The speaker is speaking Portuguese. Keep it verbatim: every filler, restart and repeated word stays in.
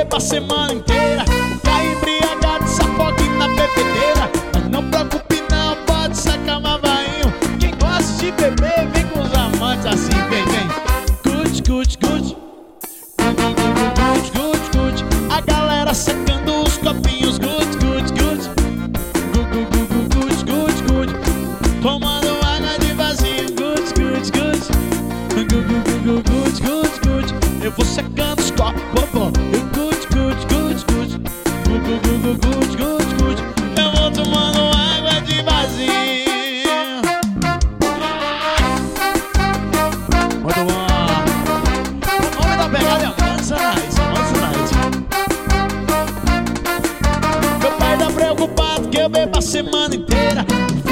bebo a semana inteira. Tá embriagado, se afogue na bebedeira. Mas não preocupe não, pode sacar uma vainho. Quem gosta de beber, vem com os amantes assim, vem, vem. Good, good, good. Good, good, good. A galera secando os copinhos. Good, good, good. Good, good, good, good, good, good. Tomando água de vazio. Good, good, good. Good, good, good, good, good, good. Eu vou secando os copos. Good, good, good, good, good. Good, good, good, good, good, good. Eu vou tomando água de vazio. Muito bom. O nome da pegada é Manzanite, Manzanite. Meu pai tá preocupado que eu bebo a semana inteira.